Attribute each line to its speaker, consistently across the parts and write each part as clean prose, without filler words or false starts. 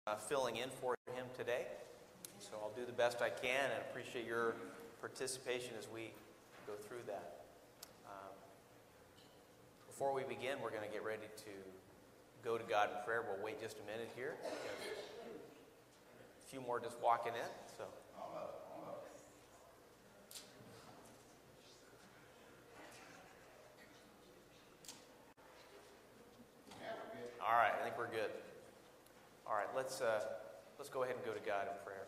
Speaker 1: filling in for him today. So I'll do the best I can and appreciate your participation as we go through that. Before we begin, we're going to get ready to go to God in prayer. We'll wait just a minute here. A few more just walking in. So. All right, I think we're good. All right, let's go ahead and go to God in prayer.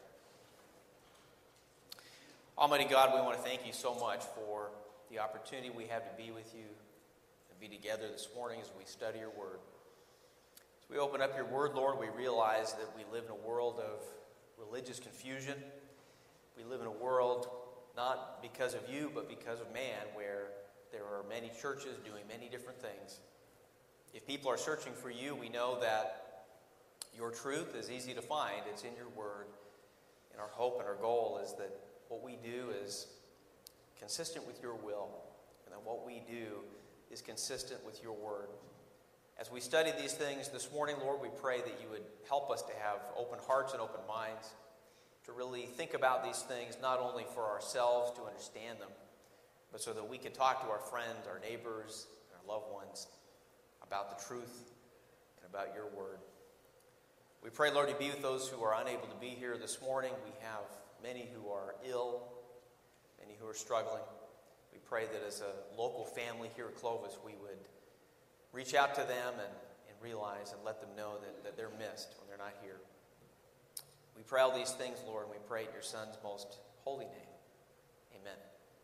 Speaker 1: Almighty God, we want to thank you so much for the opportunity we have to be with you, to be together this morning as we study your word. As we open up your word, Lord, we realize that we live in a world of religious confusion. We live in a world not because of you, but because of man, where there are many churches doing many different things. If people are searching for you, we know that your truth is easy to find. It's in your word. And our hope and our goal is that what we do is consistent with your will, and that what we do is consistent with your word. As we study these things this morning, Lord, we pray that you would help us to have open hearts and open minds, to really think about these things not only for ourselves to understand them, but so that we can talk to our friends, our neighbors, and our loved ones about the truth and about your word. We pray, Lord, to be with those who are unable to be here this morning. We have many who are ill, many who are struggling. We pray that as a local family here at Clovis, we would reach out to them and realize and let them know that they're missed when they're not here. We pray all these things, Lord, and we pray in your Son's most holy name. Amen.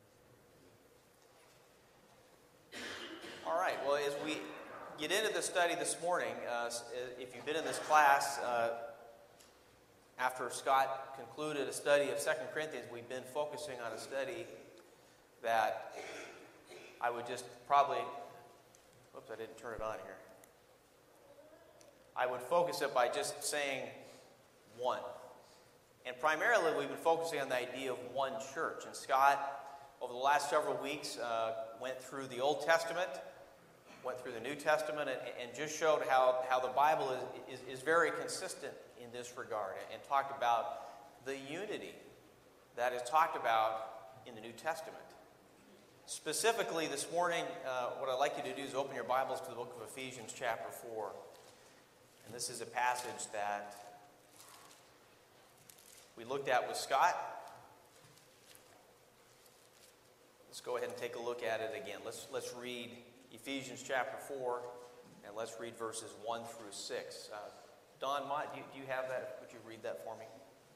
Speaker 1: All right, well, as we get into the study this morning, if you've been in this class, after Scott concluded a study of 2 Corinthians, we've been focusing on a study that I would just probably, whoops, I didn't turn it on here. I would focus it by just saying one. And primarily we've been focusing on the idea of one church. And Scott, over the last several weeks, went through the Old Testament, went through the New Testament, and just showed how the Bible is very consistent in this regard, and talked about the unity that is talked about in the New Testament. Specifically this morning, what I'd like you to do is open your Bibles to the book of Ephesians chapter 4. And this is a passage that we looked at with Scott. Let's go ahead and take a look at it again. Let's read Ephesians chapter 4, and let's read verses 1 through 6. Don Mott, do you have that? Would you read that for me?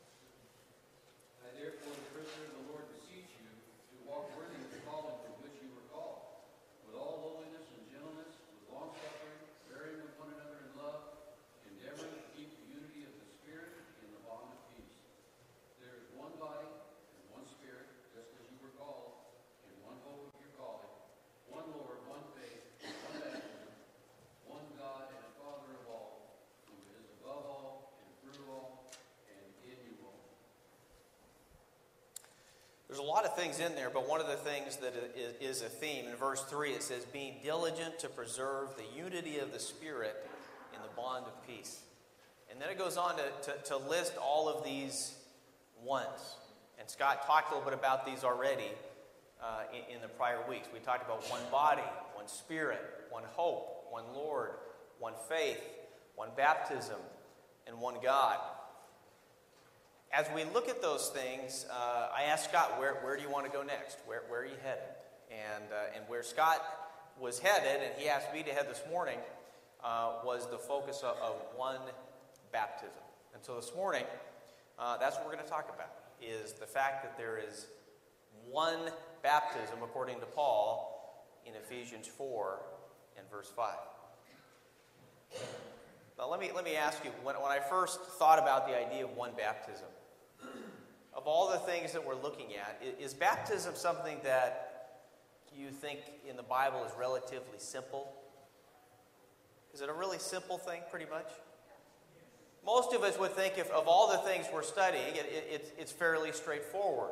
Speaker 2: I therefore, the prisoner of the Lord, beseech you to walk worthy of the calling for which you were called, with all lowliness and gentleness, with long-suffering, bearing with one another in love, endeavoring to keep the unity of the Spirit in the bond of peace. There is one body and one Spirit, just as you were called, in one hope of your calling, one Lord, one faith, one baptism, one God and Father of all, who is above all and through all and in you all.
Speaker 1: There's a lot of things in there, but one of the things that is a theme, in verse 3 it says, being diligent to preserve the unity of the Spirit in the bond of peace. And then it goes on to list all of these ones. And Scott talked a little bit about these already in the prior weeks. We talked about one body, one Spirit, one hope, one Lord, one faith, one baptism, and one God. As we look at those things, I asked Scott, where do you want to go next? Where are you headed? And where Scott was headed, and he asked me to head this morning, was the focus of one baptism. And so this morning, that's what we're going to talk about, is the fact that there is one baptism, according to Paul, in Ephesians 4 and verse 5. Now let me ask you, when I first thought about the idea of one baptism, of all the things that we're looking at, is baptism something that you think in the Bible is relatively simple? Is it a really simple thing, pretty much? Most of us would think if of all the things we're studying, it's fairly straightforward.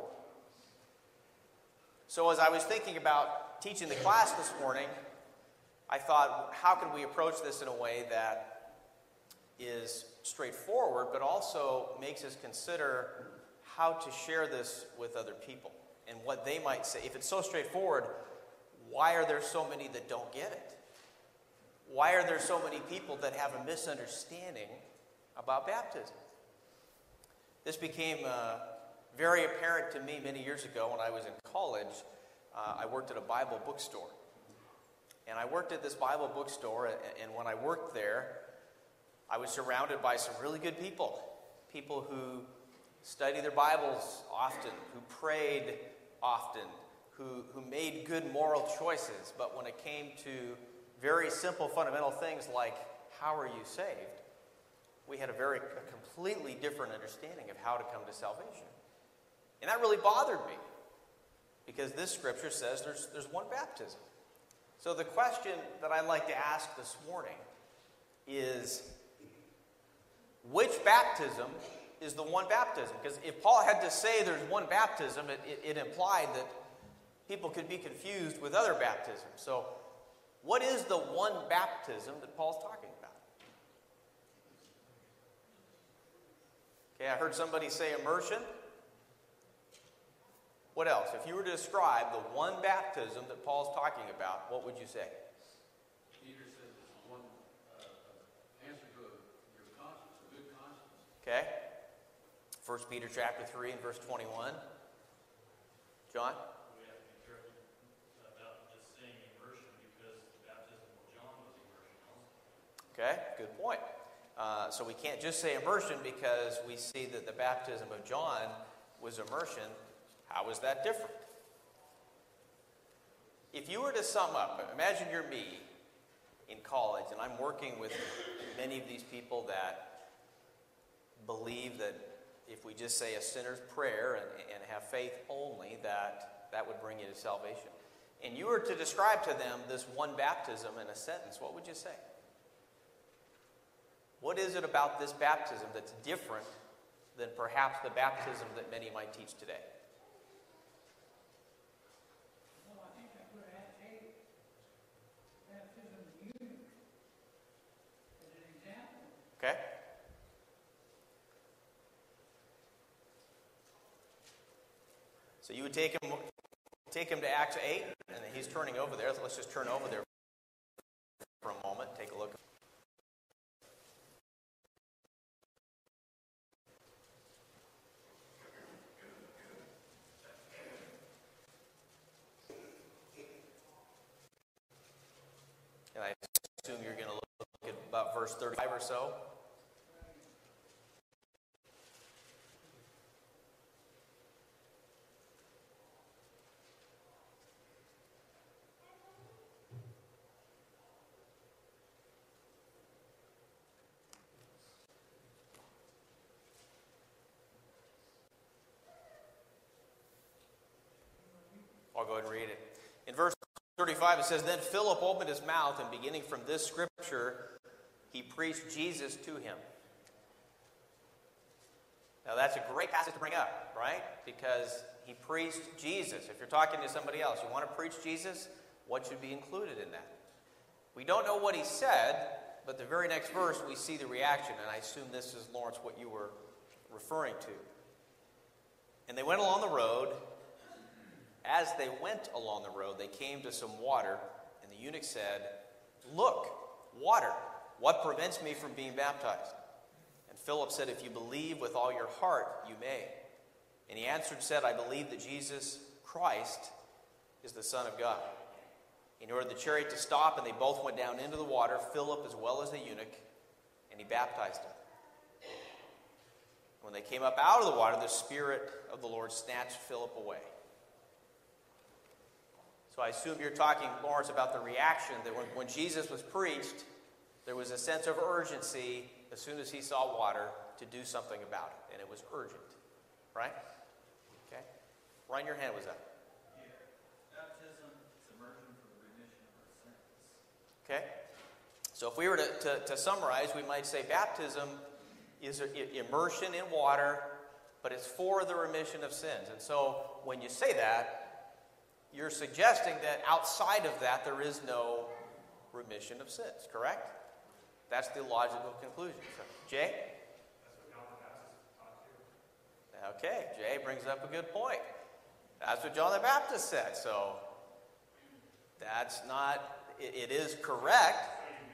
Speaker 1: So as I was thinking about teaching the class this morning, I thought, how can we approach this in a way that is straightforward, but also makes us consider how to share this with other people and what they might say. If it's so straightforward, why are there so many that don't get it? Why are there so many people that have a misunderstanding about baptism? This became very apparent to me many years ago when I was in college. I worked at a Bible bookstore. And I worked at this Bible bookstore, and when I worked there, I was surrounded by some really good people. People who study their Bibles often, who prayed often, who made good moral choices. But when it came to very simple fundamental things like, how are you saved? We had a completely different understanding of how to come to salvation. And that really bothered me, because this scripture says there's one baptism. So the question that I'd like to ask this morning is, which baptism is the one baptism? Because if Paul had to say there's one baptism, it implied that people could be confused with other baptisms. So what is the one baptism that Paul's talking about? Okay, I heard somebody say immersion. What else? If you were to describe the one baptism that Paul's talking about, what would you say?
Speaker 2: Peter says it's one answer to your conscience, a good conscience.
Speaker 1: Okay. 1 Peter chapter 3 and verse 21. John?
Speaker 3: We have to be careful about just saying immersion, because the baptism of John was immersion also.
Speaker 1: Okay, good point. So we can't just say immersion because we see that the baptism of John was immersion. How is that different? If you were to sum up, imagine you're me in college, and I'm working with many of these people that believe that if we just say a sinner's prayer and have faith only, that would bring you to salvation. And you were to describe to them this one baptism in a sentence, what would you say? What is it about this baptism that's different than perhaps the baptism that many might teach today?
Speaker 4: Well, I think I would have take baptism of union as an example.
Speaker 1: Okay? So you would take him to Acts 8, and he's turning over there. So let's just turn over there for a moment, take a look. And I assume you're going to look at about verse 35 or so. I'll go ahead and read it. In verse 35 it says, "Then Philip opened his mouth, and beginning from this scripture, he preached Jesus to him." Now that's a great passage to bring up, right? Because he preached Jesus. If you're talking to somebody else, you want to preach Jesus, what should be included in that? We don't know what he said, but the very next verse we see the reaction, and I assume this is, Lawrence, what you were referring to. "And they went along the road. As they went along the road, they came to some water, and the eunuch said, 'Look, water, what prevents me from being baptized?' And Philip said, 'If you believe with all your heart, you may.' And he answered and said, 'I believe that Jesus Christ is the Son of God.' And he ordered the chariot to stop, and they both went down into the water, Philip as well as the eunuch, and he baptized him. When they came up out of the water, the Spirit of the Lord snatched Philip away." So I assume you're talking, Lawrence, about the reaction that when Jesus was preached, there was a sense of urgency as soon as he saw water to do something about it. And it was urgent. Right? Okay. Ryan, your hand was up.
Speaker 3: Yeah. Baptism is immersion for the remission of our sins.
Speaker 1: Okay. So if we were to summarize, we might say baptism is immersion in water, but it's for the remission of sins. And so when you say that, you're suggesting that outside of that there is no remission of sins, correct? That's the logical conclusion. So, Jay? Okay, Jay brings up a good point. That's what John the Baptist said. So that's not, it is correct.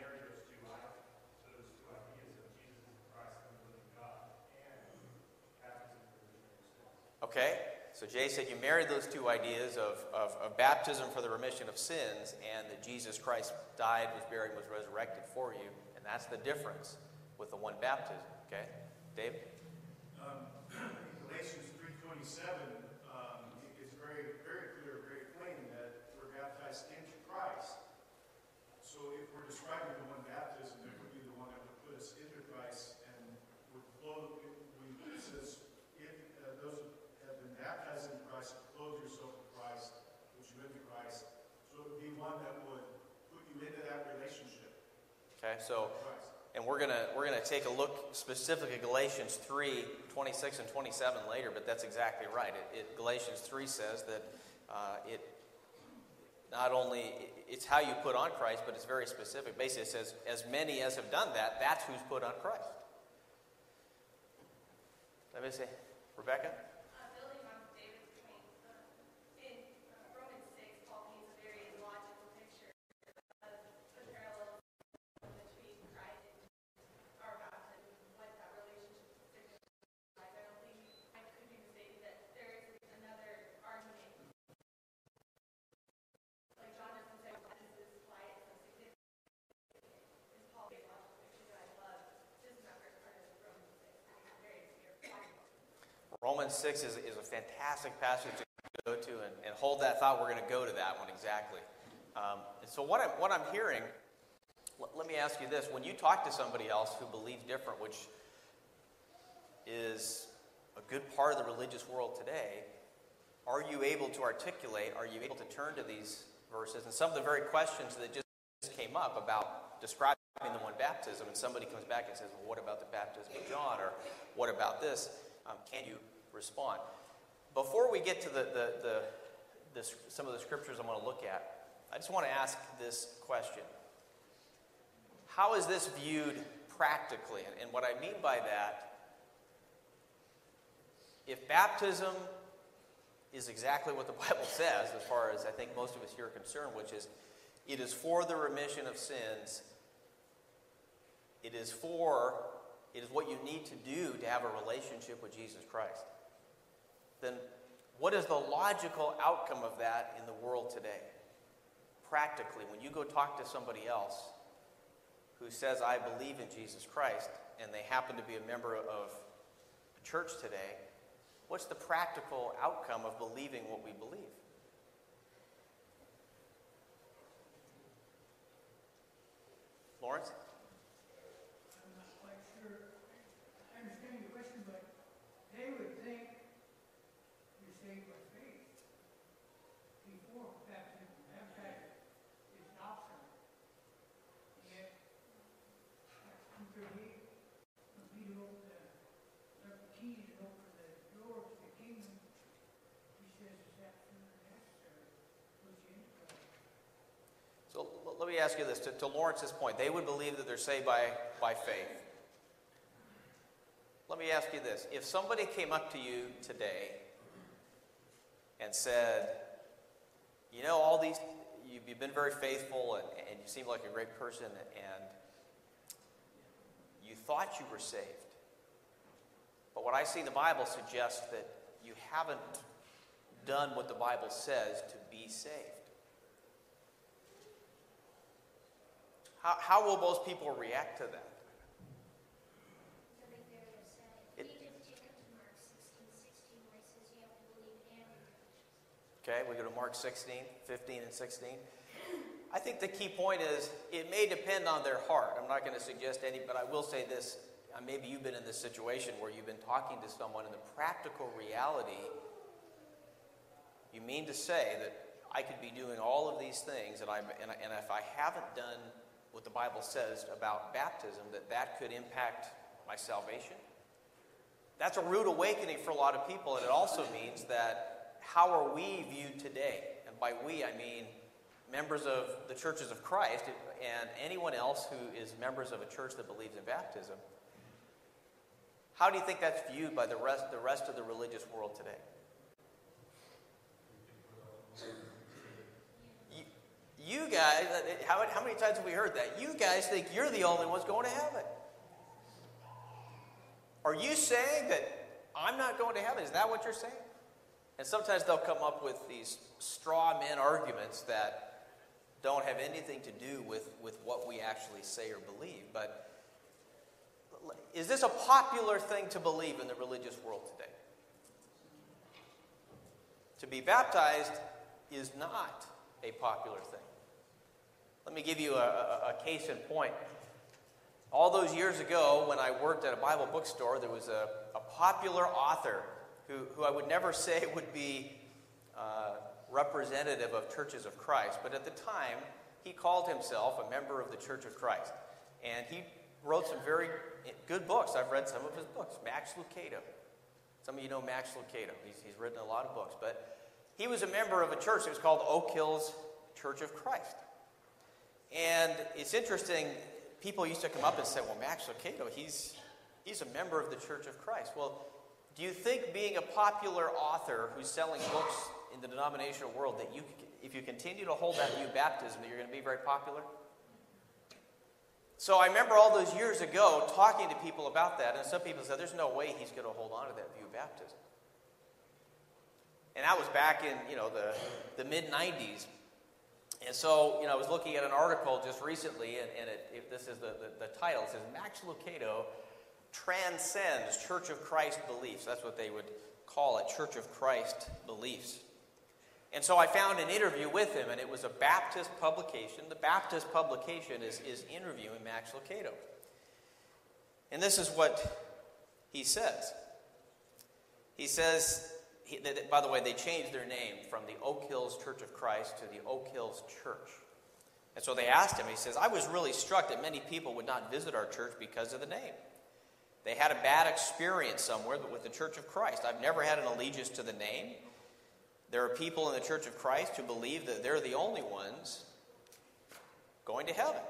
Speaker 1: Okay, so Jay said you married those two ideas of baptism for the remission of sins and that Jesus Christ died, was buried, was resurrected for you. And that's the difference with the one baptism. Okay, Dave?
Speaker 5: Galatians 3:27 is very, very clear, very plain that we're baptized into Christ. So if we're describing the one baptism, it would be the one that would put us into Christ and would clothe. It says, if those have been baptized into Christ, clothe yourself with Christ, which you into Christ. So it would be one that would put you into that relationship.
Speaker 1: Okay, so, and we're gonna take a look specifically at Galatians 3:26 and 27 later, but that's exactly right. Galatians 3 says that it not only, it's how you put on Christ, but it's very specific. Basically, it says, as many as have done that, that's who's put on Christ. Let me say, Rebecca?
Speaker 6: Building on David's point, in Romans 6, Paul paints a very logical picture of the parallels between Christ and our baptism, what that relationship signifies. I don't think I could be mistaken that there is another argument. Like John doesn't say, this is why it's so significant. Is Paul a logical picture that I love? This is my first part of Romans 6. It's very clear.
Speaker 1: Romans 6 is a fantastic passage to go to, and hold that thought. We're going to go to that one exactly. And so what I'm hearing, let me ask you this. When you talk to somebody else who believes different, which is a good part of the religious world today, are you able to articulate, are you able to turn to these verses? And some of the very questions that just came up about describing the one baptism, and somebody comes back and says, well, what about the baptism of John? Or what about this? Can you respond? Before we get to some of the scriptures I'm going to look at, I just want to ask this question. How is this viewed practically? And what I mean by that, if baptism is exactly what the Bible says, as far as I think most of us here are concerned, which is it is for the remission of sins, it is what you need to do to have a relationship with Jesus Christ, then what is the logical outcome of that in the world today? Practically, when you go talk to somebody else who says, I believe in Jesus Christ, and they happen to be a member of a church today, what's the practical outcome of believing what we believe? Lawrence?
Speaker 4: I'm not quite sure. I understand your question, but they would think you're saved by faith before baptism. Baptism is optional. Yet, Acts 2:38, when Peter opened the keys and opened the door to the kingdom, he says it's absolutely necessary to put you into Christ.
Speaker 1: So let me ask you this, to Lawrence's point, they would believe that they're saved by faith. Let me ask you this, if somebody came up to you today and said, you know, all these, you've been very faithful and you seem like a great person and you thought you were saved, but what I see in the Bible suggests that you haven't done what the Bible says to be saved. How will most people react to that? Okay, we go to Mark 16, 15 and 16. I think the key point is it may depend on their heart. I'm not going to suggest any, but I will say this. Maybe you've been in this situation where you've been talking to someone and the practical reality, you mean to say that I could be doing all of these things and if I haven't done what the Bible says about baptism, that could impact my salvation? That's a rude awakening for a lot of people, and it also means that how are we viewed today? And by we, I mean members of the churches of Christ and anyone else who is members of a church that believes in baptism. How do you think that's viewed by the rest of the religious world today? You guys, how many times have we heard that? You guys think you're the only ones going to heaven. Are you saying that I'm not going to heaven? Is that what you're saying? And sometimes they'll come up with these straw man arguments that don't have anything to do with what we actually say or believe. But is this a popular thing to believe in the religious world today? To be baptized is not a popular thing. Let me give you a case in point. All those years ago, when I worked at a Bible bookstore, there was a popular author who I would never say would be representative of Churches of Christ, but at the time, he called himself a member of the Church of Christ. And he wrote some very good books. I've read some of his books. Max Lucado. Some of you know Max Lucado. He's written a lot of books. But he was a member of a church that was called Oak Hills Church of Christ. And it's interesting, people used to come up and say, well, Max Lucado, he's a member of the Church of Christ. Well, do you think being a popular author who's selling books in the denominational world, that if you continue to hold that view baptism, that you're going to be very popular? So I remember all those years ago talking to people about that, and some people said, there's no way he's going to hold on to that view baptism. And that was back in, the mid-90s. And so, I was looking at an article just recently, and this is the title. It says, Max Lucado transcends Church of Christ beliefs. That's what they would call it, Church of Christ beliefs. And so I found an interview with him, and it was a Baptist publication. The Baptist publication is interviewing Max Lucado. And this is what he says. He says, by the way, they changed their name from the Oak Hills Church of Christ to the Oak Hills Church. And so they asked him, he says, I was really struck that many people would not visit our church because of the name. They had a bad experience somewhere with the Church of Christ. I've never had an allegiance to the name. There are people in the Church of Christ who believe that they're the only ones going to heaven.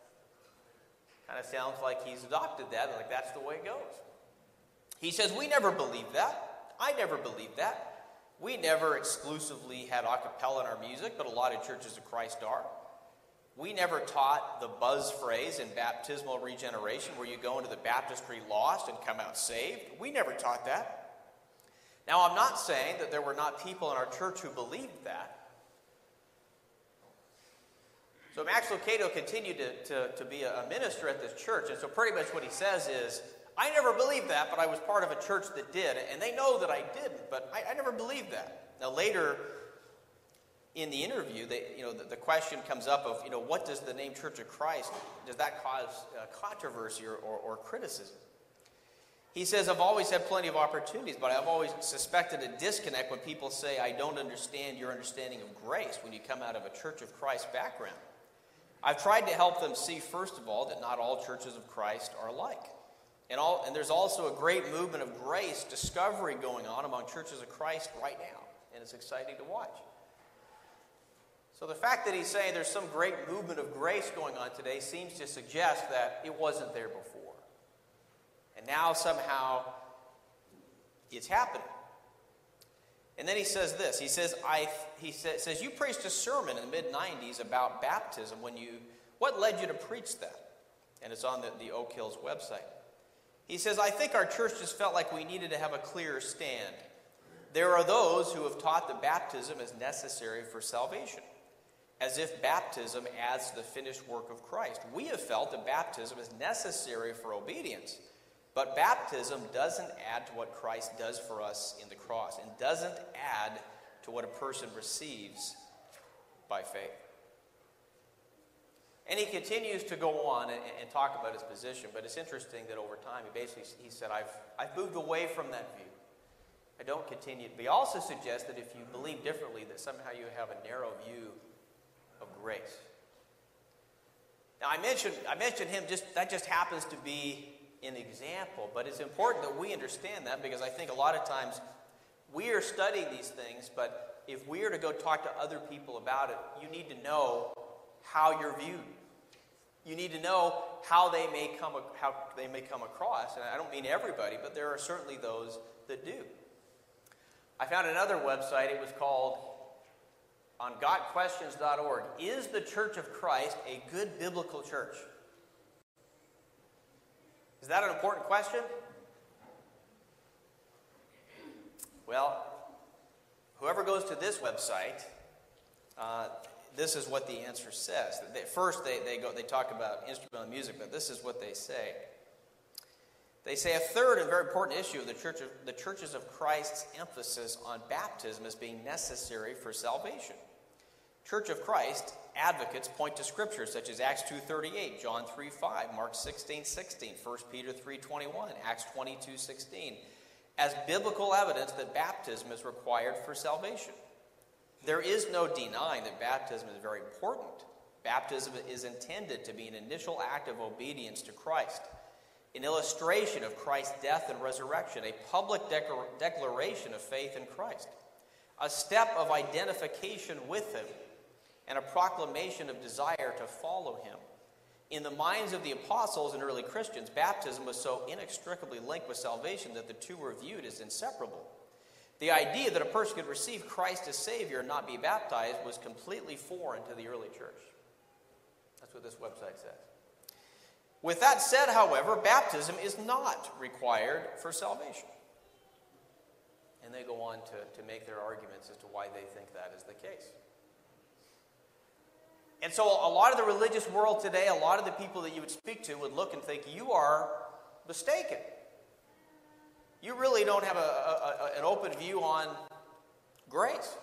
Speaker 1: Kind of sounds like he's adopted that, like that's the way it goes. He says, we never believed that. I never believed that. We never exclusively had a cappella in our music, but a lot of Churches of Christ are. We never taught the buzz phrase in baptismal regeneration where you go into the baptistry lost and come out saved. We never taught that. Now, I'm not saying that there were not people in our church who believed that. So Max Lucado continued to be a minister at this church, and so pretty much what he says is, I never believed that, but I was part of a church that did, and they know that I didn't, but I never believed that. Now, later in the interview, the question comes up of, what does the name Church of Christ, does that cause controversy or criticism? He says, I've always had plenty of opportunities, but I've always suspected a disconnect when people say, I don't understand your understanding of grace when you come out of a Church of Christ background. I've tried to help them see, first of all, that not all churches of Christ are alike. And there's also a great movement of grace discovery going on among Churches of Christ right now, and it's exciting to watch. So the fact that he's saying there's some great movement of grace going on today seems to suggest that it wasn't there before. And now somehow it's happening. And then he says this. He says, you preached a sermon in the mid-90s about baptism. What led you to preach that? And it's on the Oak Hills website. He says, I think our church just felt like we needed to have a clearer stand. There are those who have taught that baptism is necessary for salvation, as if baptism adds to the finished work of Christ. We have felt that baptism is necessary for obedience, but baptism doesn't add to what Christ does for us in the cross, and doesn't add to what a person receives by faith. And he continues to go on and talk about his position, but it's interesting that over time he said, I've moved away from that view. I don't continue. But he also suggests that if you believe differently, that somehow you have a narrow view of grace. Now I mentioned him, that just happens to be an example, but it's important that we understand that, because I think a lot of times we are studying these things, but if we are to go talk to other people about it, you need to know how you're viewed. you need to know how they may come across. And I don't mean everybody, but there are certainly those that do. I found another website. It was called on gotquestions.org. Is the Church of Christ a good biblical church? Is that an important question? Well, whoever goes to this website, this is what the answer says. First, they talk about instrumental music, but this is what they say. They say a third and very important issue of the Churches of Christ's emphasis on baptism as being necessary for salvation. Church of Christ advocates point to scriptures such as Acts 2:38, John 3:5, Mark 16:16, 1 Peter 3:21, Acts 22:16, as biblical evidence that baptism is required for salvation. There is no denying that baptism is very important. Baptism is intended to be an initial act of obedience to Christ, an illustration of Christ's death and resurrection, a public declaration of faith in Christ, a step of identification with him, and a proclamation of desire to follow him. In the minds of the apostles and early Christians, baptism was so inextricably linked with salvation that the two were viewed as inseparable. The idea that a person could receive Christ as Savior and not be baptized was completely foreign to the early church. That's what this website says. With that said, however, baptism is not required for salvation. And they go on to make their arguments as to why they think that is the case. And so a lot of the religious world today, a lot of the people that you would speak to would look and think, you are mistaken. You really don't have an open view on grace.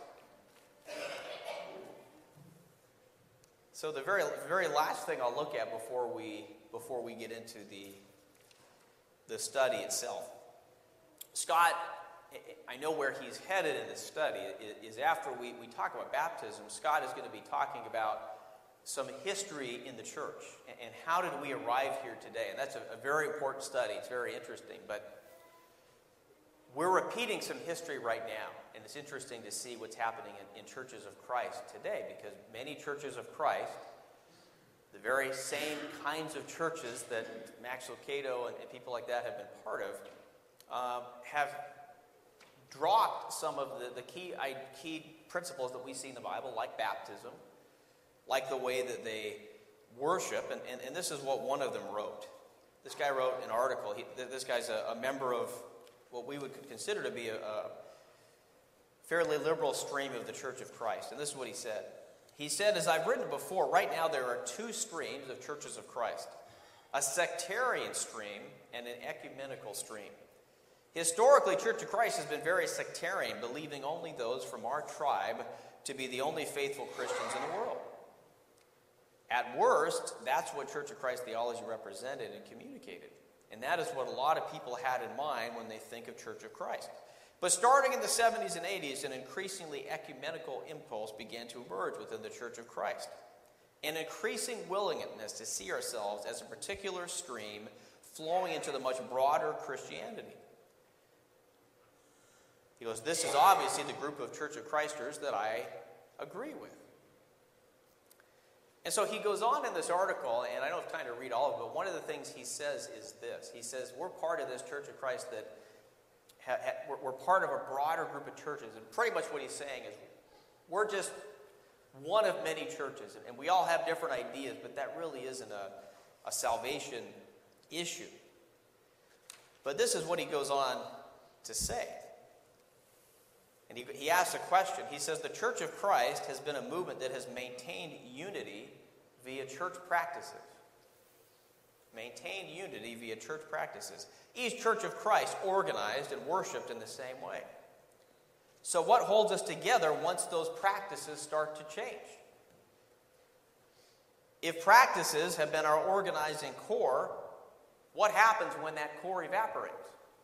Speaker 1: So the very last thing I'll look at before we get into the study itself. Scott, I know where he's headed in this study is after we talk about baptism, Scott is going to be talking about some history in the church and how did we arrive here today. And that's a very important study. It's very interesting. But we're repeating some history right now. And it's interesting to see what's happening in churches of Christ today, because many churches of Christ, the very same kinds of churches that Max Lucado and people like that have been part of, have dropped some of the key principles that we see in the Bible, like baptism, like the way that they worship. And this is what one of them wrote. This guy wrote an article. This guy's a member of what we would consider to be a fairly liberal stream of the Church of Christ. And this is what he said. He said, as I've written before, right now there are two streams of churches of Christ, a sectarian stream and an ecumenical stream. Historically, Church of Christ has been very sectarian, believing only those from our tribe to be the only faithful Christians in the world. At worst, that's what Church of Christ theology represented and communicated. And that is what a lot of people had in mind when they think of Church of Christ. But starting in the 70s and 80s, an increasingly ecumenical impulse began to emerge within the Church of Christ. An increasing willingness to see ourselves as a particular stream flowing into the much broader Christianity. He goes, this is obviously the group of Church of Christers that I agree with. And so he goes on in this article, and I don't have time to read all of it, but one of the things he says is this. He says, we're part of this Church of Christ that we're part of a broader group of churches. And pretty much what he's saying is we're just one of many churches, and we all have different ideas, but that really isn't a salvation issue. But this is what he goes on to say. And he asks a question. He says, the Church of Christ has been a movement that has maintained unity via church practices. Maintained unity via church practices. Each Church of Christ organized and worshiped in the same way. So what holds us together once those practices start to change? If practices have been our organizing core, what happens when that core evaporates?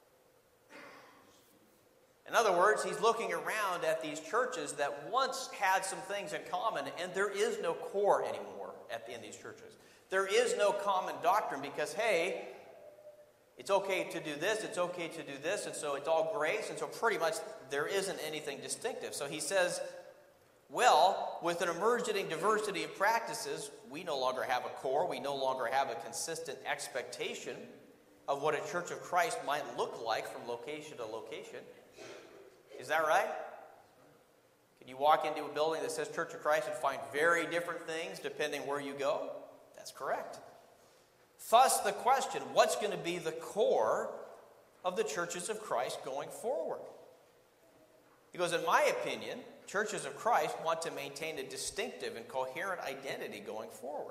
Speaker 1: In other words, he's looking around at these churches that once had some things in common, and there is no core anymore in these churches. There is no common doctrine because, hey, it's okay to do this, it's okay to do this, and so it's all grace, and so pretty much there isn't anything distinctive. So he says, Well, with an emerging diversity of practices, we no longer have a core. We no longer have a consistent expectation of what a Church of Christ might look like from location to location. Is that right? Can you walk into a building that says Church of Christ and find very different things depending where you go? That's correct. Thus, the question, what's going to be the core of the churches of Christ going forward? Because in my opinion, churches of Christ want to maintain a distinctive and coherent identity going forward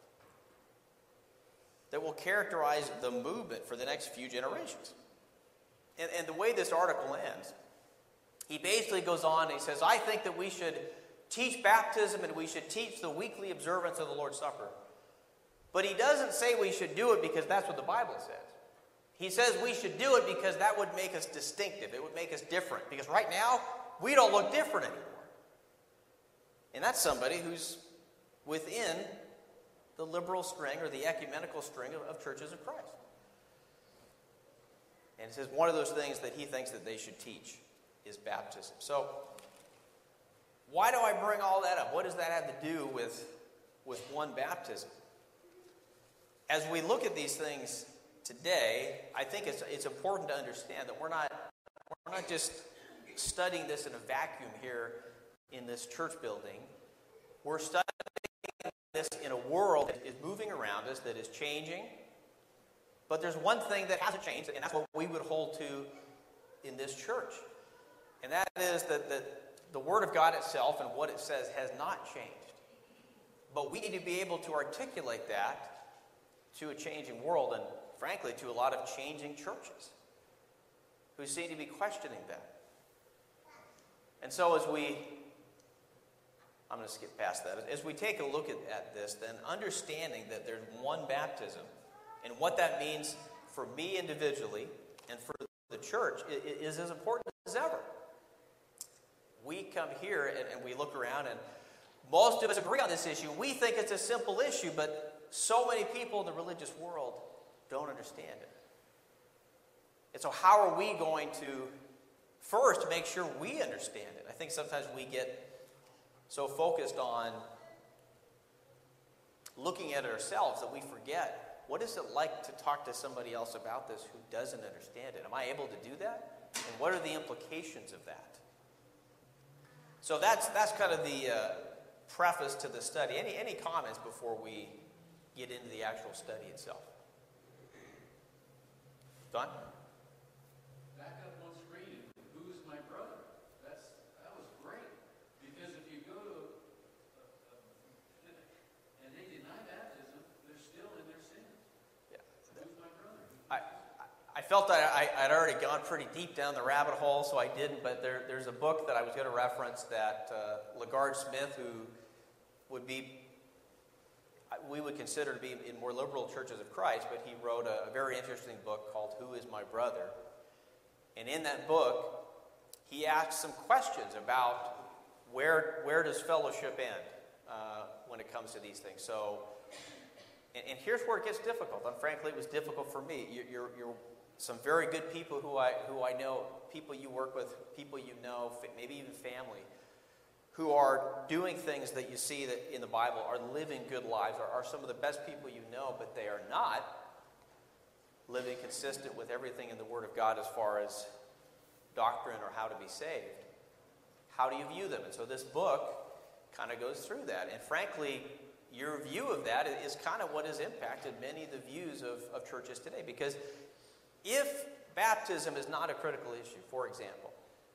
Speaker 1: that will characterize the movement for the next few generations. And the way this article ends, he basically goes on and he says, I think that we should teach baptism and we should teach the weekly observance of the Lord's Supper. But he doesn't say we should do it because that's what the Bible says. He says we should do it because that would make us distinctive. It would make us different. Because right now, we don't look different anymore. And that's somebody who's within the liberal string or the ecumenical string of churches of Christ. And it says one of those things that he thinks that they should teach is baptism. So, why do I bring all that up? What does that have to do with one baptism? As we look at these things today, I think it's important to understand that we're not just studying this in a vacuum here in this church building. We're studying this in a world that is moving around us, that is changing. But there's one thing that hasn't changed, and that's what we would hold to in this church. And that is that the Word of God itself and what it says has not changed. But we need to be able to articulate that to a changing world and, frankly, to a lot of changing churches who seem to be questioning that. And so I'm going to skip past that. As we take a look at this, then understanding that there's one baptism and what that means for me individually and for the church is as important as ever. We come here and we look around and most of us agree on this issue. We think it's a simple issue, but so many people in the religious world don't understand it. And so how are we going to first make sure we understand it? I think sometimes we get so focused on looking at it ourselves that we forget, what is it like to talk to somebody else about this who doesn't understand it? Am I able to do that? And what are the implications of that? So that's kind of the preface to the study. Any comments before we get into the actual study itself? Don?
Speaker 2: Back up one screen, who's my brother? That was great. Because if you go to and they deny baptism, they're still in their sins.
Speaker 1: Yeah.
Speaker 2: Who's my brother?
Speaker 1: I felt that I'd already gone pretty deep down the rabbit hole, so I didn't. But there's a book that I was going to reference that LaGard Smith, who we would consider to be in more liberal churches of Christ, but he wrote a very interesting book called Who is My Brother? And in that book, he asked some questions about where does fellowship end when it comes to these things. So, and here's where it gets difficult. And frankly, it was difficult for me. You're some very good people who I know, people you work with, people you know, maybe even family, who are doing things that you see that in the Bible are living good lives, are some of the best people you know, but they are not living consistent with everything in the Word of God as far as doctrine or how to be saved. How do you view them? And so this book kind of goes through that. And frankly, your view of that is kind of what has impacted many of the views of churches today. Because if baptism is not a critical issue, for example,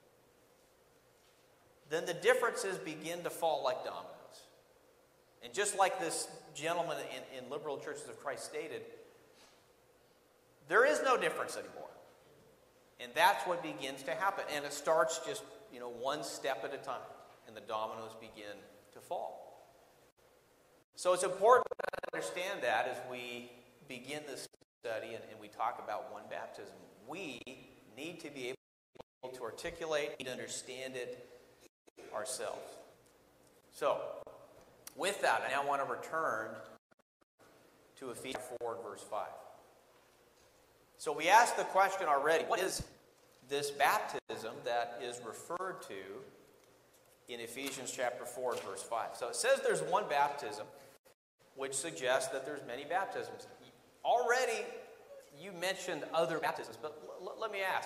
Speaker 1: then the differences begin to fall like dominoes. And just like this gentleman in liberal churches of Christ stated, there is no difference anymore. And that's what begins to happen. And it starts just, one step at a time. And the dominoes begin to fall. So it's important to understand that as we begin this study and we talk about one baptism. We need to be able to articulate and understand it ourselves. So, with that, I now want to return to Ephesians 4 and verse 5. So we asked the question already, what is this baptism that is referred to in Ephesians chapter 4 and verse 5. So it says there's one baptism, which suggests that there's many baptisms. Already, you mentioned other baptisms, but let me ask,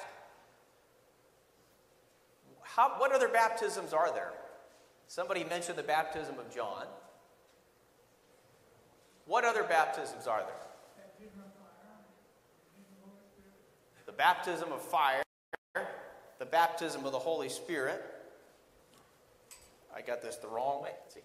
Speaker 1: what other baptisms are there? Somebody mentioned the baptism of John. What other baptisms are there? The baptism of fire, the baptism of the Holy Spirit. I got this the wrong way. Let's see.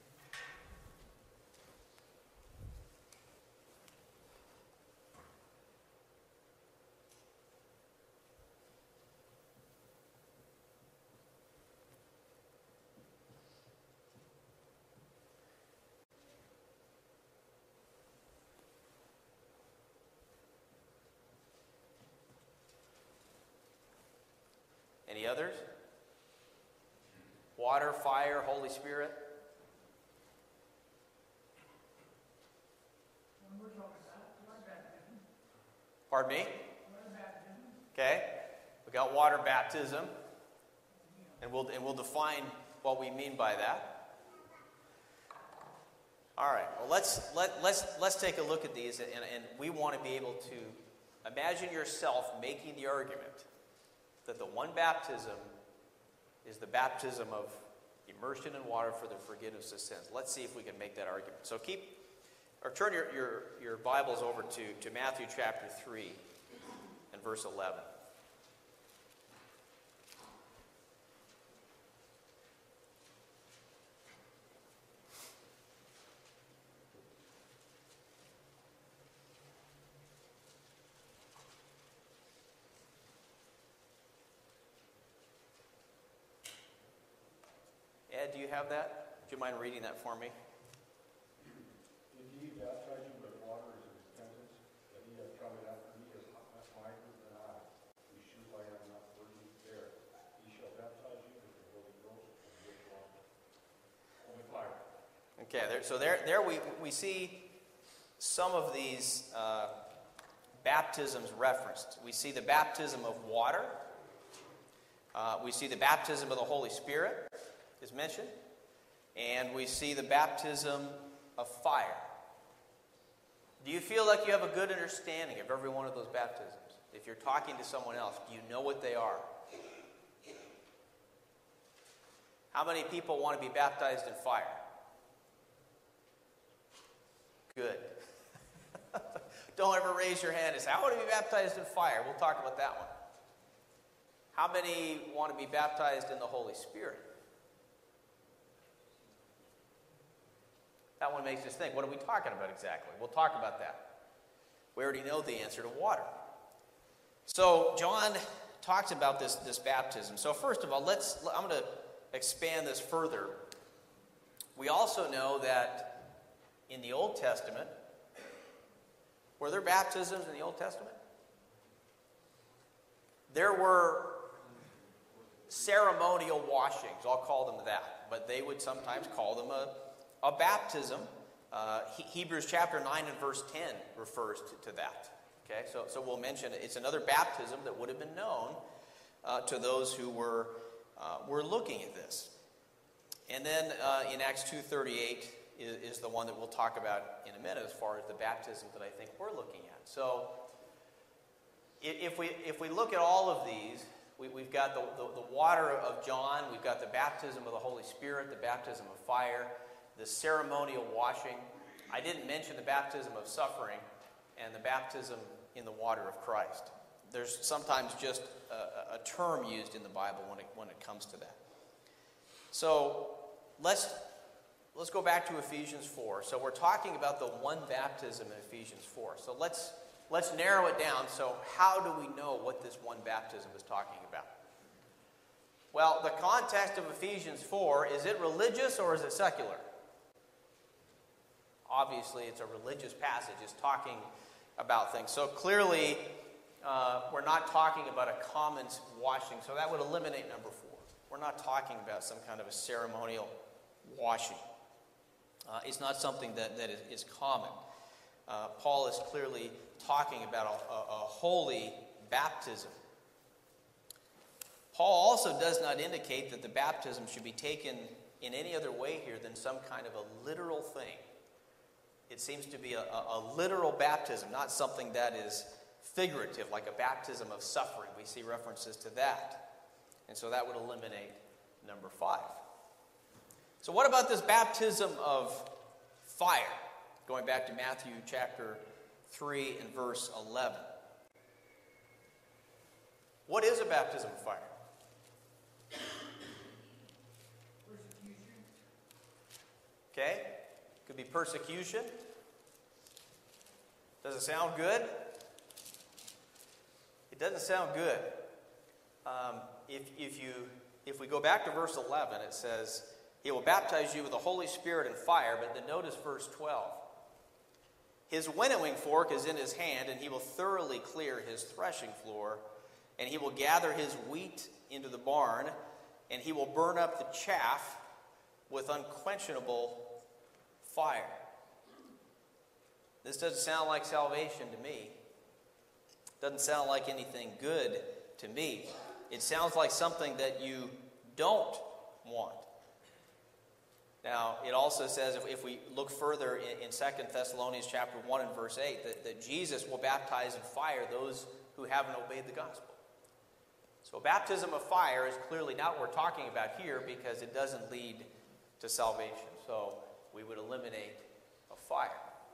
Speaker 1: Any others? Water, fire, Holy Spirit?
Speaker 4: When we're talking about water baptism,
Speaker 1: Pardon me?
Speaker 4: water baptism,
Speaker 1: Okay. We got water baptism. And we'll define what we mean by that. All right. Well, let's take a look at these, and we want to be able to imagine yourself making the argument that the one baptism is the baptism of immersion in water for the forgiveness of sins. Let's see if we can make that argument. So turn your Bibles over to Matthew chapter 3 and verse 11. Ed, do you have that? Do you mind reading that for me?
Speaker 7: Indeed, baptize you with water is repentance, that he hath come after me is much mightier than I, whose shoes I am not worthy to bear. He shall baptize you with the Holy Ghost and with water. And with fire.
Speaker 1: Okay, there we see some of these baptisms referenced. We see the baptism of water. We see the baptism of the Holy Spirit is mentioned. And we see the baptism of fire. Do you feel like you have a good understanding of every one of those baptisms? If you're talking to someone else, do you know what they are? How many people want to be baptized in fire? Good. Don't ever raise your hand and say, I want to be baptized in fire. We'll talk about that one. How many want to be baptized in the Holy Spirit? That one makes us think, what are we talking about exactly? We'll talk about that. We already know the answer to water. So John talks about this baptism. So first of all, I'm going to expand this further. We also know that in the Old Testament, were there baptisms in the Old Testament? There were ceremonial washings. I'll call them that. But they would sometimes call them a baptism. Hebrews chapter 9 and verse 10 refers to that. Okay, so we'll mention it. It's another baptism that would have been known to those who were looking at this. And then in Acts 2:38 is the one that we'll talk about in a minute as far as the baptism that I think we're looking at. So if we look at all of these, we've got the water of John, we've got the baptism of the Holy Spirit, the baptism of fire, the ceremonial washing. I didn't mention the baptism of suffering and the baptism in the water of Christ. There's sometimes just a term used in the Bible when it comes to that. So let's go back to Ephesians 4. So we're talking about the one baptism in Ephesians 4. So let's narrow it down. So how do we know what this one baptism is talking about? Well, the context of Ephesians 4, is it religious or is it secular? Obviously, it's a religious passage. It's talking about things. So clearly, we're not talking about a common washing. So that would eliminate number 4. We're not talking about some kind of a ceremonial washing. It's not something that is common. Paul is clearly talking about a holy baptism. Paul also does not indicate that the baptism should be taken in any other way here than some kind of a literal thing. It seems to be a literal baptism, not something that is figurative, like a baptism of suffering. We see references to that. And so that would eliminate number 5. So what about this baptism of fire? Going back to Matthew chapter 3 and verse 11. What is a baptism of fire?
Speaker 4: Persecution.
Speaker 1: Okay? Could be persecution. Does it sound good? It doesn't sound good. If we go back to verse 11, it says, He will baptize you with the Holy Spirit and fire, but then notice verse 12. His winnowing fork is in his hand, and he will thoroughly clear his threshing floor, and he will gather his wheat into the barn, and he will burn up the chaff with unquenchable fire. This doesn't sound like salvation to me. Doesn't sound like anything good to me. It sounds like something that you don't want. Now, it also says, if we look further in 2 Thessalonians chapter 1 and verse 8, that Jesus will baptize in fire those who haven't obeyed the gospel. So baptism of fire is clearly not what we're talking about here, because it doesn't lead to salvation. So we would eliminate a fire.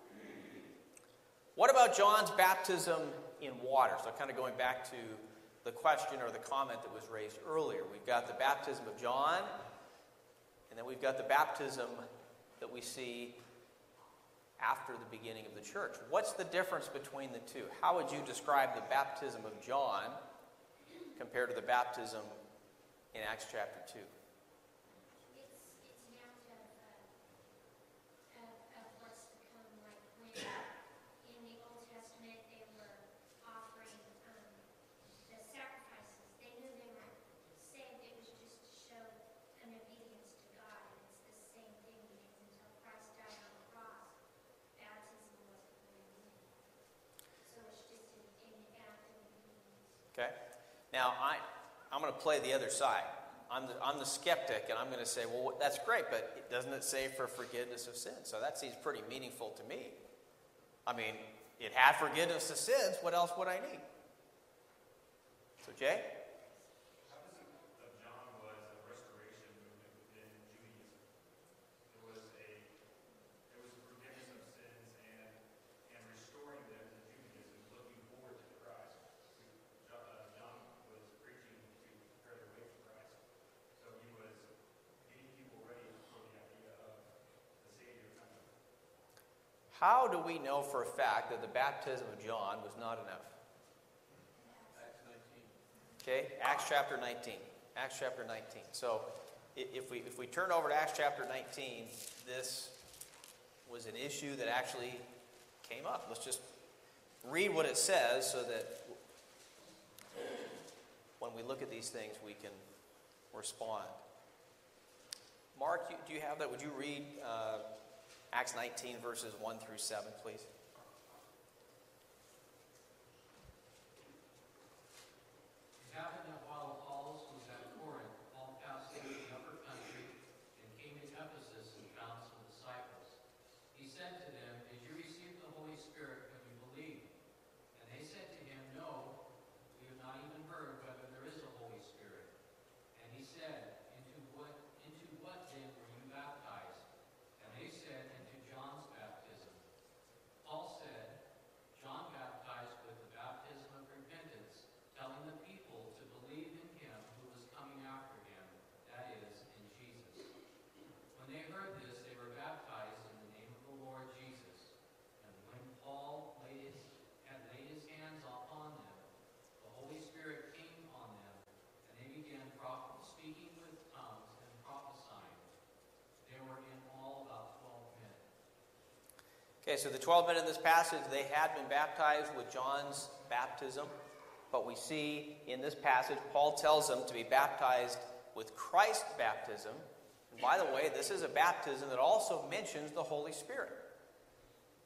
Speaker 1: What about John's baptism in water? So kind of going back to the question or the comment that was raised earlier. We've got the baptism of John, and then we've got the baptism that we see after the beginning of the church. What's the difference between the two? How would you describe the baptism of John compared to the baptism in Acts chapter 2?
Speaker 8: It's now of what's to come, like when in the Old Testament they were offering the sacrifices. They knew they weren't saved. It was just to show an obedience to God. And it's the same thing, because until Christ died on the cross, baptism wasn't really needed. So it's just an act of obedience.
Speaker 1: Okay. Now, I'm going to play the other side. I'm the skeptic, and I'm going to say, well, that's great, but doesn't it say for forgiveness of sins? So that seems pretty meaningful to me. I mean, it had forgiveness of sins. What else would I need? So, Jay?
Speaker 3: Baptism of John was a restoration movement within Judaism. It was forgiveness of sins and restoring them to Judaism, looking forward to Christ. John was preaching to prepare the way for Christ. So he was getting people ready for the idea of the Savior coming.
Speaker 1: How do we know for a fact that the baptism of John was not enough?
Speaker 2: Acts 19.
Speaker 1: Okay, Acts chapter 19. Acts chapter 19. So if we turn over to Acts chapter 19, this was an issue that actually came up. Let's just read what it says so that when we look at these things, we can respond. Mark, do you have that? Would you read Acts 19, verses 1 through 7, please?
Speaker 2: It happened that while Apollos was at Corinth, Paul passed through the upper country and came to Ephesus and found some disciples. He said to them, "Did you receive the Holy Spirit when you believed?" And they said to him, "No, we have not even heard whether there is a Holy Spirit." And he said, Into what then were you baptized?" And they said, "Into John's baptism." Paul said, "John baptized with the baptism of repentance, telling the people to believe in him who was coming after him, that is, in Jesus." When they heard this, they were baptized in the name of the Lord Jesus. And when Paul had laid his hands upon them, the Holy Spirit came on them, and they began speaking with tongues and prophesying. There were in all about 12 men.
Speaker 1: Okay, so the 12 men in this passage, they had been baptized with John's baptism. But we see in this passage, Paul tells them to be baptized with Christ's baptism. And by the way, this is a baptism that also mentions the Holy Spirit.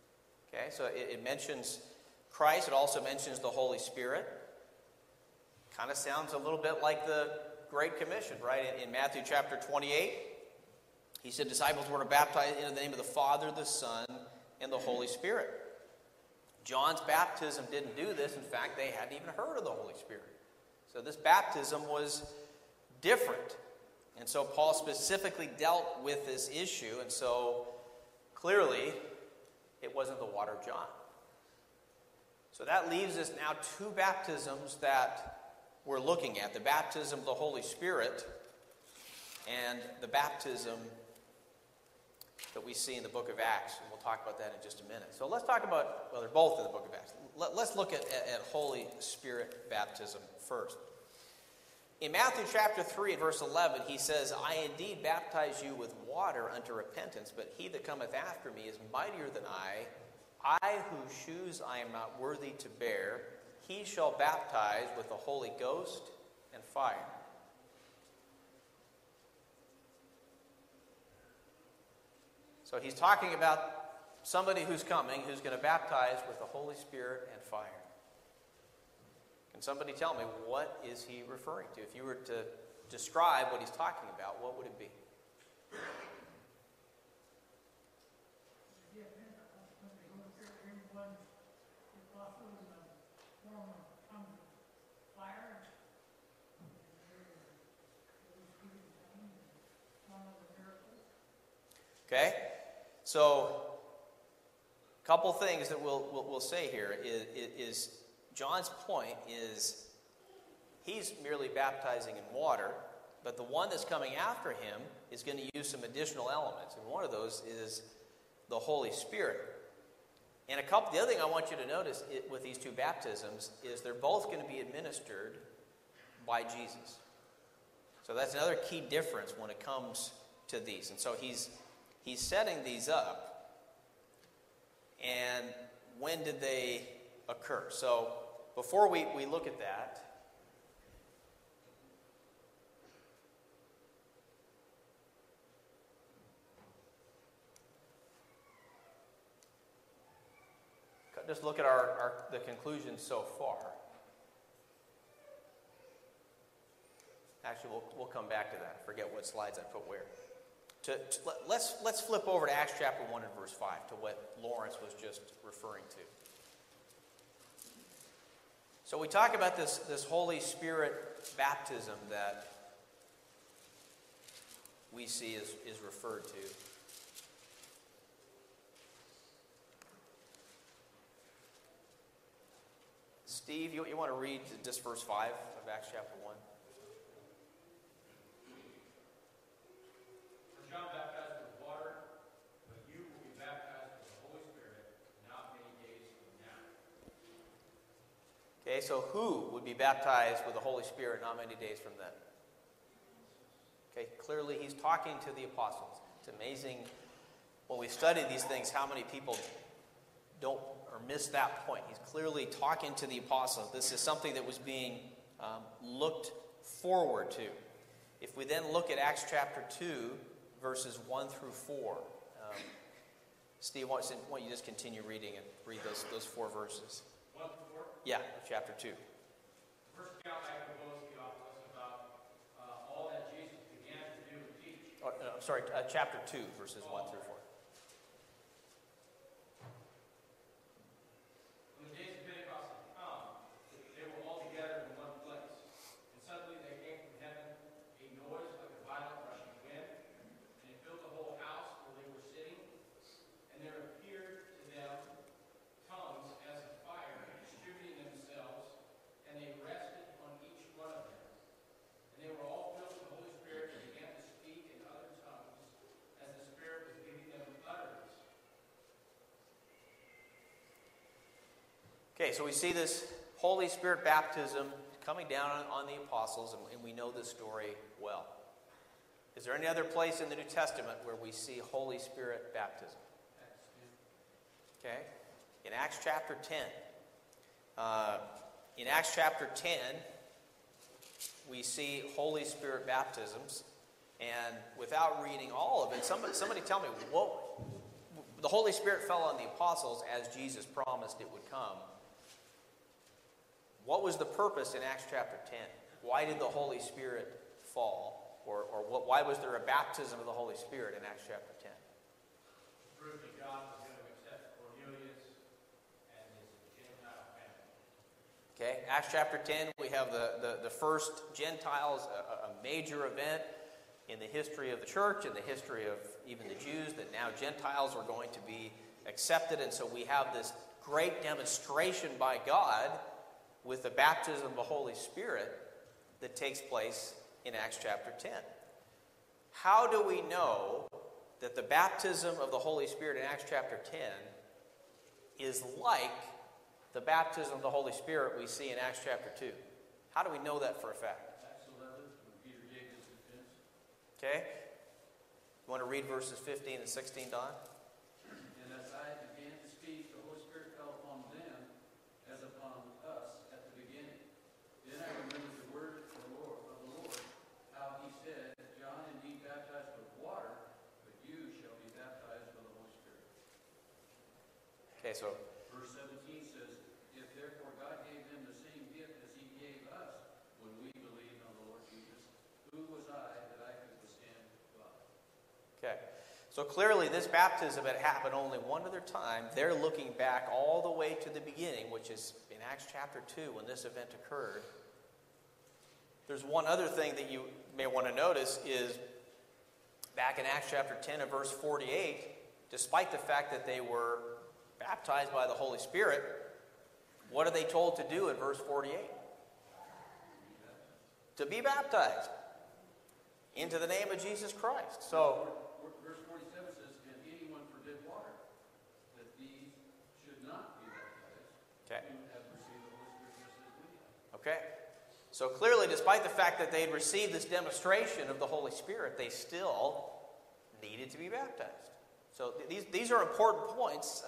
Speaker 1: Okay, so it mentions Christ. It also mentions the Holy Spirit. kind of sounds a little bit like the Great Commission, right? In Matthew chapter 28, he said disciples were to baptize in the name of the Father, the Son, and the Holy Spirit. John's baptism didn't do this. In fact, they hadn't even heard of the Holy Spirit. So this baptism was different. And so Paul specifically dealt with this issue. And so clearly, it wasn't the water of John. So that leaves us now two baptisms that we're looking at. The baptism of the Holy Spirit and the baptism that we see in the book of Acts. And we'll talk about that in just a minute. So let's talk about, well, they're both in the book of Acts. Let's look at Holy Spirit baptism first. In Matthew chapter 3 and verse 11, he says, I indeed baptize you with water unto repentance, but he that cometh after me is mightier than I whose shoes I am not worthy to bear. He shall baptize with the Holy Ghost and fire. So he's talking about somebody who's coming, who's going to baptize with the Holy Spirit and fire. Can somebody tell me, what is he referring to? If you were to describe what he's talking about, what would it be? Okay, so a couple things that we'll say here is John's point is he's merely baptizing in water, but the one that's coming after him is going to use some additional elements, and one of those is the Holy Spirit. And the other thing I want you to notice with these two baptisms is they're both going to be administered by Jesus. So that's another key difference when it comes to these. And so he's setting these up. And when did they occur? So before we look at that, just look at the conclusions so far. Actually, we'll come back to that. I forget what slides I put where. Let's flip over to Acts chapter 1 and verse 5 to what Lawrence was just referring to. So we talk about this Holy Spirit baptism that we see is referred to. Steve, you want to read just verse 5 of Acts chapter 1?
Speaker 2: For John baptized with water, but you will be baptized with the Holy Spirit not many days from now.
Speaker 1: Okay, so who would be baptized with the Holy Spirit not many days from then? Okay, clearly he's talking to the apostles. It's amazing when we study these things how many people don't or miss that point. He's clearly talking to the apostles. This is something that was being looked forward to. If we then look at Acts chapter 2, verses 1 through 4. Steve, why don't you just continue reading and read those 4 verses?
Speaker 2: 1 through 4?
Speaker 1: Yeah, chapter 2.
Speaker 2: First account I propose Theophilus about all that Jesus began to do and teach.
Speaker 1: Chapter 2, verses 1 through 4.
Speaker 2: When the days of Pentecost had come, they were all together in one place. And suddenly there came from heaven a noise like a violent rushing wind, and it filled the whole house where they were sitting. And there appeared to them tongues as of fire, distributing themselves, and they rested on each one of them. And they were all filled with the Holy Spirit and began to speak in other tongues as the Spirit was giving them utterance.
Speaker 1: Okay, so we see this Holy Spirit baptism coming down on the apostles, and we know this story well. Is there any other place in the New Testament where we see Holy Spirit baptism? Okay, in Acts chapter 10. In Acts chapter 10, we see Holy Spirit baptisms, and without reading all of it, somebody tell me, what the Holy Spirit fell on the apostles as Jesus promised it would come. What was the purpose in Acts chapter 10? Why did the Holy Spirit fall? Or why was there a baptism of the Holy Spirit in Acts chapter 10?
Speaker 2: Prove that God was going to accept Cornelius and his Gentile family.
Speaker 1: Okay, Acts chapter 10, we have the first Gentiles, a major event in the history of the church, in the history of even the Jews, that now Gentiles are going to be accepted. And so we have this great demonstration by God with the baptism of the Holy Spirit that takes place in Acts chapter 10. How do we know that the baptism of the Holy Spirit in Acts chapter 10 is like the baptism of the Holy Spirit we see in Acts chapter 2? How do we know that for a fact?
Speaker 2: Acts 11, when Peter gave his defense.
Speaker 1: Okay? You want to read verses 15 and 16, Don?
Speaker 2: And as I began to speak, the Holy Spirit fell upon them as upon us at the beginning. Then I remembered the word of the Lord, how he said, John indeed baptized with water, but you shall be baptized with the Holy Spirit.
Speaker 1: Okay, so
Speaker 2: Verse 17 says, if therefore God gave them the same gift as he gave us when we believed on the Lord Jesus, who was I that I could withstand God?
Speaker 1: okay. So clearly this baptism had happened only one other time. They're looking back all the way to the beginning, which is in Acts chapter 2 when this event occurred. There's one other thing that you may want to notice is back in Acts chapter 10 and verse 48, despite the fact that they were baptized by the Holy Spirit, what are they told to do in verse 48? To be baptized into the name of Jesus Christ. So,
Speaker 2: Verse 47 says, and anyone forbid water, that these should not be baptized,
Speaker 1: okay.
Speaker 2: who have received the Holy Spirit just as we have.
Speaker 1: Okay. So clearly, despite the fact that they had received this demonstration of the Holy Spirit, they still needed to be baptized. So these are important points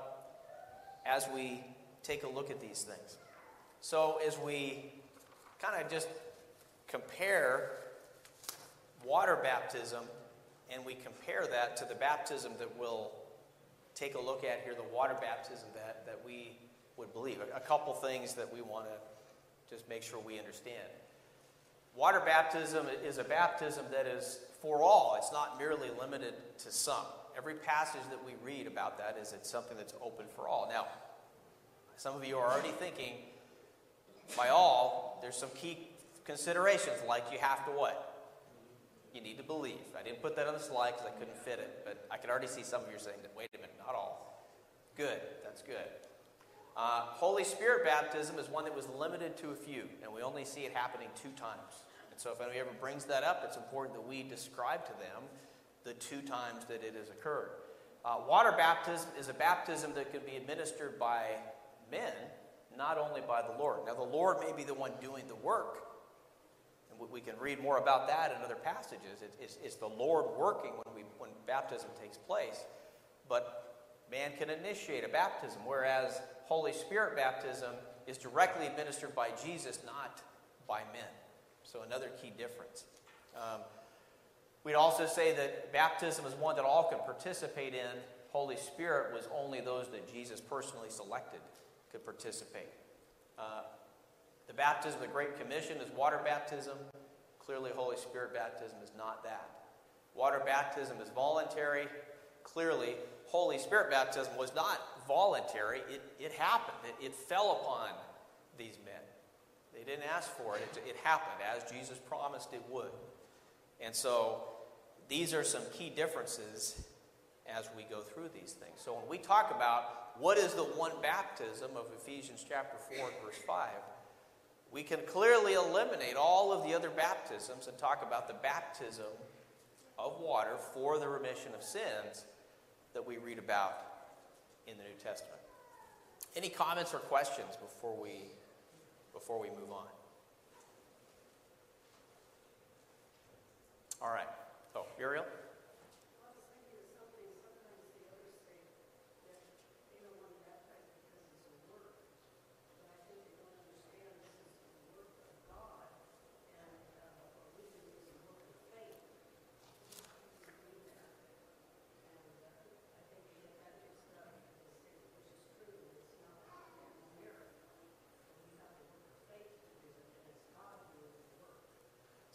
Speaker 1: as we take a look at these things. So as we kind of just compare water baptism and we compare that to the baptism that we'll take a look at here, the water baptism that we would believe. A couple things that we want to just make sure we understand. Water baptism is a baptism that is for all. It's not merely limited to some. Every passage that we read about that is it's something that's open for all. Now, some of you are already thinking, by all, there's some key considerations, like you have to what? You need to believe. I didn't put that on the slide because I couldn't fit it, but I could already see some of you saying that, wait a minute, not all. Good, that's good. Holy Spirit baptism is one that was limited to a few, and we only see it happening 2 times. And so if anybody ever brings that up, it's important that we describe to them the 2 times that it has occurred. Water baptism is a baptism that can be administered by men, not only by the Lord. Now, the Lord may be the one doing the work, and we can read more about that in other passages. It's the Lord working when baptism takes place, but man can initiate a baptism, whereas Holy Spirit baptism is directly administered by Jesus, not by men. So another key difference. We'd also say that baptism is one that all can participate in. Holy Spirit was only those that Jesus personally selected could participate. The baptism of the Great Commission is water baptism. Clearly, Holy Spirit baptism is not that. Water baptism is voluntary. Clearly, Holy Spirit baptism was not voluntary. It happened. It fell upon these men. They didn't ask for it. It happened as Jesus promised it would. And so these are some key differences as we go through these things. So when we talk about what is the one baptism of Ephesians chapter 4 and verse 5, we can clearly eliminate all of the other baptisms and talk about the baptism of water for the remission of sins that we read about in the New Testament. Any comments or questions before we move on? All right. Oh, Uriel?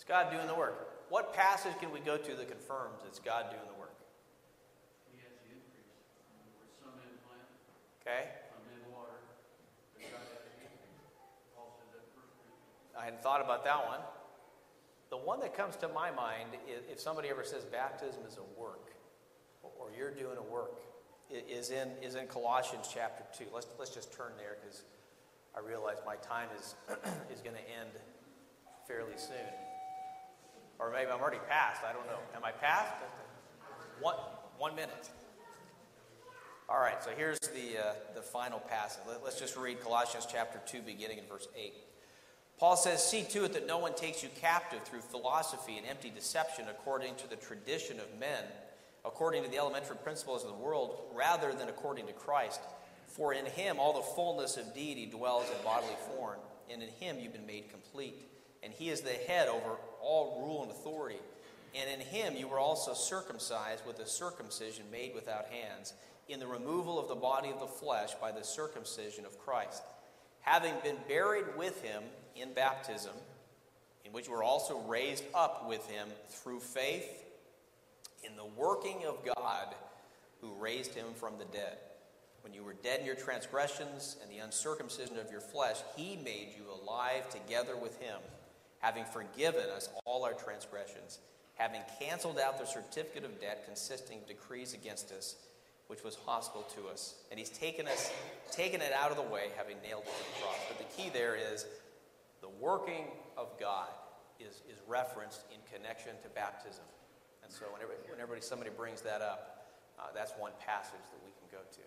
Speaker 1: God doing the work. What passage can we go to that confirms it's God doing the work?
Speaker 2: He has the increase. Where some men plant,
Speaker 1: Okay?
Speaker 2: some men water, but God has the increase. Paul says that in 1 Corinthians.
Speaker 1: I hadn't thought about that one. The one that comes to my mind, if somebody ever says baptism is a work, or you're doing a work, is in Colossians chapter 2. Let's just turn there because I realize my time is going to end fairly soon. Or maybe I'm already past. I don't know. Am I past? 1 minute. All right, so here's the final passage. Let's just read Colossians chapter 2, beginning in verse 8. Paul says, "See to it that no one takes you captive through philosophy and empty deception according to the tradition of men, according to the elementary principles of the world, rather than according to Christ. For in him all the fullness of deity dwells in bodily form, and in him you've been made complete. And he is the head over all rule and authority. And in him you were also circumcised with a circumcision made without hands, in the removal of the body of the flesh by the circumcision of Christ, having been buried with him in baptism, in which you were also raised up with him through faith in the working of God who raised him from the dead. When you were dead in your transgressions and the uncircumcision of your flesh, he made you alive together with him, having forgiven us all our transgressions, having canceled out the certificate of debt consisting of decrees against us, which was hostile to us. And he's taken it out of the way, having nailed it to the cross." But the key there is the working of God is referenced in connection to baptism. And so whenever somebody brings that up, that's one passage that we can go to.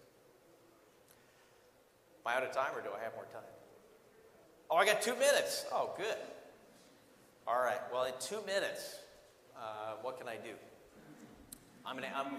Speaker 1: Am I out of time, or do I have more time? Oh, I got 2 minutes. Oh, good. All right. Well, in 2 minutes, what can I do?
Speaker 4: Paul,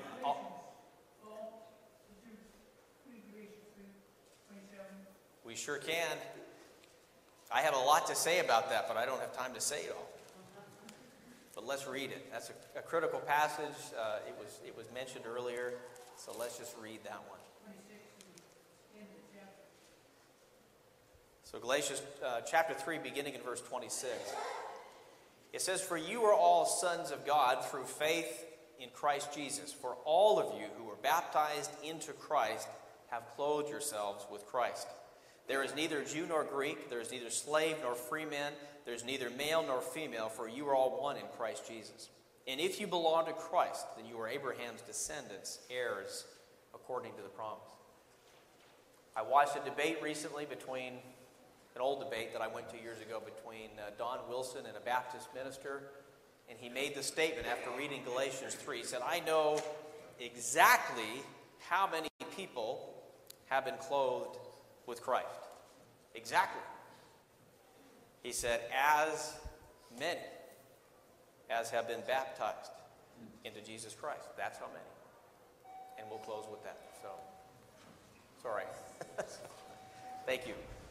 Speaker 4: did you read Galatians 3:27?
Speaker 1: We sure can. I have a lot to say about that, but I don't have time to say it all. But let's read it. That's a critical passage. It was mentioned earlier, so let's just read that one.
Speaker 4: 26 is the end of the chapter.
Speaker 1: So Galatians chapter 3, beginning in verse 26. It says, "For you are all sons of God through faith in Christ Jesus. For all of you who were baptized into Christ have clothed yourselves with Christ. There is neither Jew nor Greek, there is neither slave nor free man, there is neither male nor female, for you are all one in Christ Jesus. And if you belong to Christ, then you are Abraham's descendants, heirs according to the promise." I watched a debate recently an old debate that I went to years ago between Don Wilson and a Baptist minister, and he made the statement after reading Galatians 3. He said, "I know exactly how many people have been clothed with Christ. Exactly." He said, "As many as have been baptized into Jesus Christ." That's how many. And we'll close with that. So, it's all right. Thank you.